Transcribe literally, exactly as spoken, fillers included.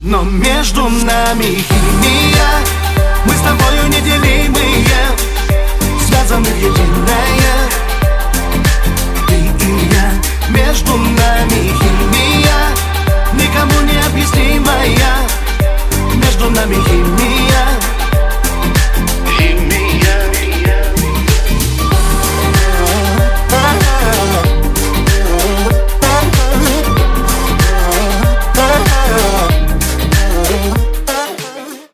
Но между нами химия, мы с тобою неделимые, связаны в единое.